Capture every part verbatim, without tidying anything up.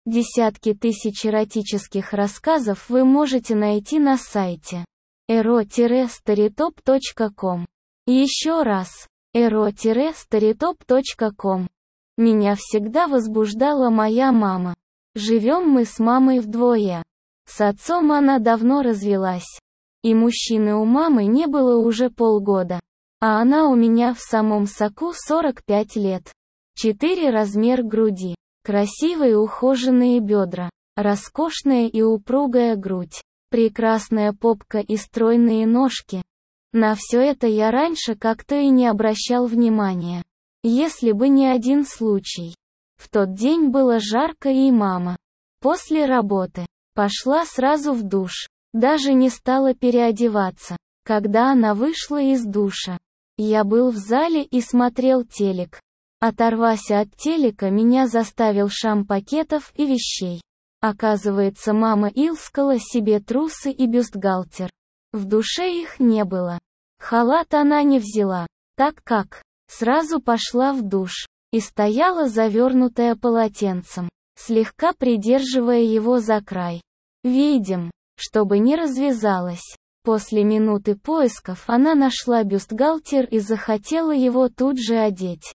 Десятки тысяч эротических рассказов вы можете найти на сайте эро старитоп точка ком. Еще раз, эро старитоп точка ком. Меня всегда возбуждала моя мама. Живем мы с мамой вдвое. С отцом она давно развелась. И мужчины у мамы не было уже полгода. А она у меня в самом соку сорок пять лет. Четыре размер груди. Красивые ухоженные бедра, роскошная и упругая грудь, прекрасная попка и стройные ножки. На все это я раньше как-то и не обращал внимания. Если бы не один случай. В тот день было жарко, и мама, после работы, пошла сразу в душ, даже не стала переодеваться. Когда она вышла из душа, я был в зале и смотрел телек. Оторвася от телека, меня заставил шам пакетов и вещей. Оказывается, мама илскала себе трусы и бюстгальтер. В душе их не было. Халат она не взяла, так как сразу пошла в душ и стояла завернутая полотенцем, слегка придерживая его за край. Видим, чтобы не развязалась. После минуты поисков она нашла бюстгальтер и захотела его тут же одеть.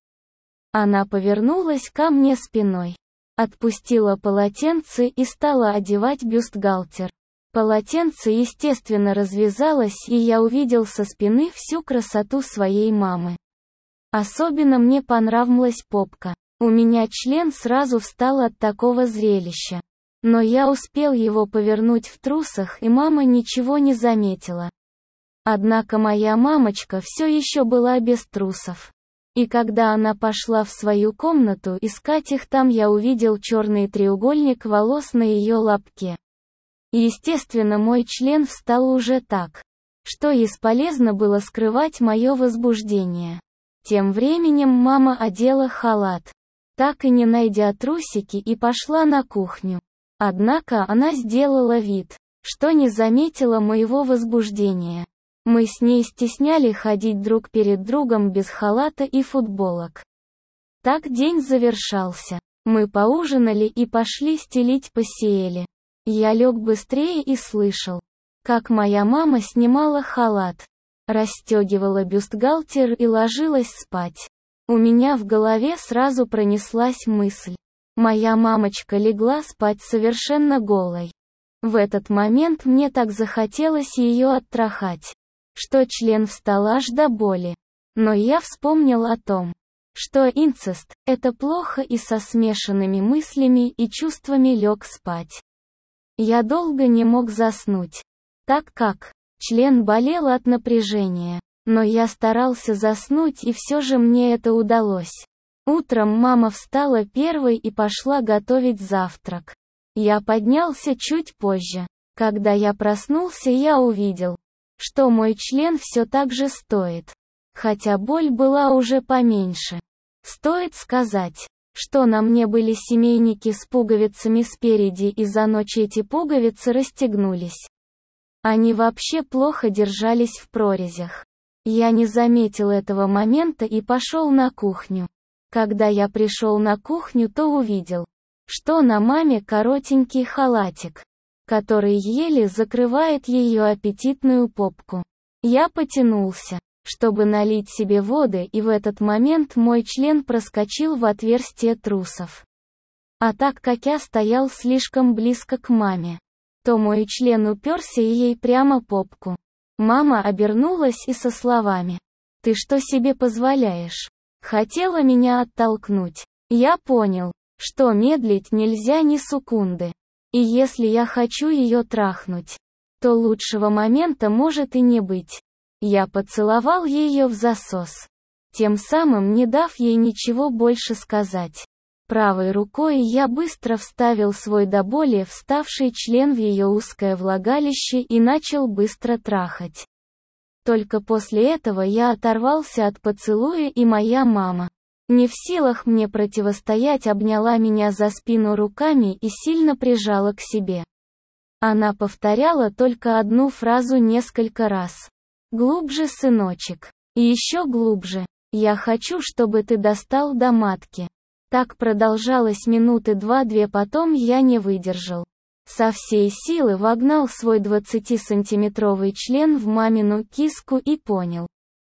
Она повернулась ко мне спиной, отпустила полотенце и стала одевать бюстгальтер. Полотенце естественно развязалось, и я увидел со спины всю красоту своей мамы. Особенно мне понравилась попка. У меня член сразу встал от такого зрелища. Но я успел его повернуть в трусах, и мама ничего не заметила. Однако моя мамочка все еще была без трусов. И когда она пошла в свою комнату искать их там, я увидел черный треугольник волос на ее лобке. Естественно, мой член встал уже так, что бесполезно было скрывать мое возбуждение. Тем временем мама одела халат, так и не найдя трусики, и пошла на кухню. Однако она сделала вид, что не заметила моего возбуждения. Мы с ней стесняли ходить друг перед другом без халата и футболок. Так день завершался. Мы поужинали и пошли стелить постели. Я лег быстрее и слышал, как моя мама снимала халат, расстегивала бюстгальтер и ложилась спать. У меня в голове сразу пронеслась мысль. Моя мамочка легла спать совершенно голой. В этот момент мне так захотелось ее оттрахать, что член встал аж до боли. Но я вспомнил о том, что инцест – это плохо, и со смешанными мыслями и чувствами лег спать. Я долго не мог заснуть, так как член болел от напряжения, но я старался заснуть, и все же мне это удалось. Утром мама встала первой и пошла готовить завтрак. Я поднялся чуть позже. Когда я проснулся, я увидел, что мой член все так же стоит, хотя боль была уже поменьше. Стоит сказать, что на мне были семейники с пуговицами спереди, и за ночь эти пуговицы расстегнулись. Они вообще плохо держались в прорезях. Я не заметил этого момента и пошел на кухню. Когда я пришел на кухню, то увидел, что на маме коротенький халатик, который еле закрывает ее аппетитную попку. Я потянулся, чтобы налить себе воды, и в этот момент мой член проскочил в отверстие трусов. А так как я стоял слишком близко к маме, то мой член уперся ей прямо попку. Мама обернулась и со словами: «Ты что себе позволяешь?» Хотела меня оттолкнуть. Я понял, что медлить нельзя ни секунды. И если я хочу ее трахнуть, то лучшего момента может и не быть. Я поцеловал ее в засос, тем самым не дав ей ничего больше сказать. Правой рукой я быстро вставил свой до боли вставший член в ее узкое влагалище и начал быстро трахать. Только после этого я оторвался от поцелуя, и моя мама, не в силах мне противостоять, обняла меня за спину руками и сильно прижала к себе. Она повторяла только одну фразу несколько раз. «Глубже, сыночек. И еще глубже. Я хочу, чтобы ты достал до матки». Так продолжалось минуты два-две, потом я не выдержал. Со всей силы вогнал свой двадцатисантиметровый член в мамину киску и понял,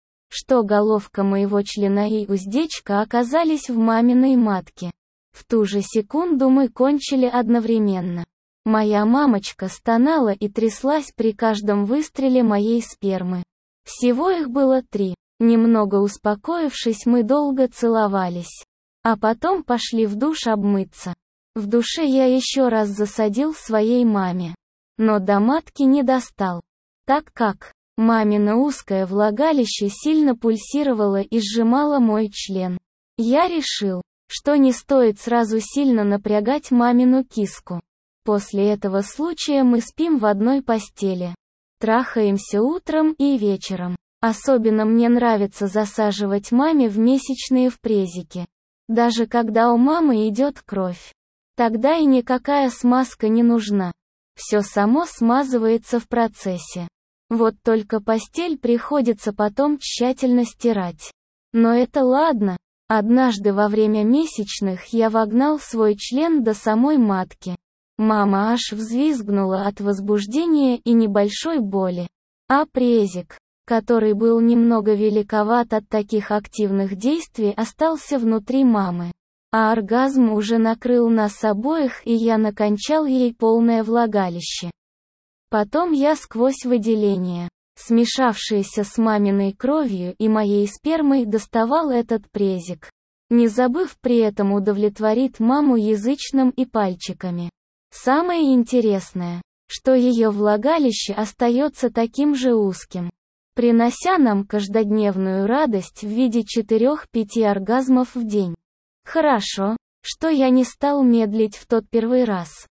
что головка моего члена и уздечка оказались в маминой матке. В ту же секунду мы кончили одновременно. Моя мамочка стонала и тряслась при каждом выстреле моей спермы. Всего их было три. Немного успокоившись, мы долго целовались. А потом пошли в душ обмыться. В душе я еще раз засадил своей маме. Но до матки не достал. Так как мамино узкое влагалище сильно пульсировало и сжимало мой член. Я решил, что не стоит сразу сильно напрягать мамину киску. После этого случая мы спим в одной постели. Трахаемся утром и вечером. Особенно мне нравится засаживать маме в месячные в презике. Даже когда у мамы идет кровь. Тогда и никакая смазка не нужна. Все само смазывается в процессе. Вот только постель приходится потом тщательно стирать. Но это ладно. Однажды во время месячных я вогнал свой член до самой матки. Мама аж взвизгнула от возбуждения и небольшой боли. А презик, который был немного великоват от таких активных действий, остался внутри мамы. А оргазм уже накрыл нас обоих, и я накончал ей полное влагалище. Потом я сквозь выделения, смешавшиеся с маминой кровью и моей спермой, доставал этот презик, не забыв при этом удовлетворить маму язычным и пальчиками. Самое интересное, что ее влагалище остается таким же узким, принося нам каждодневную радость в виде четырёх-пяти оргазмов в день. Хорошо, что я не стал медлить в тот первый раз.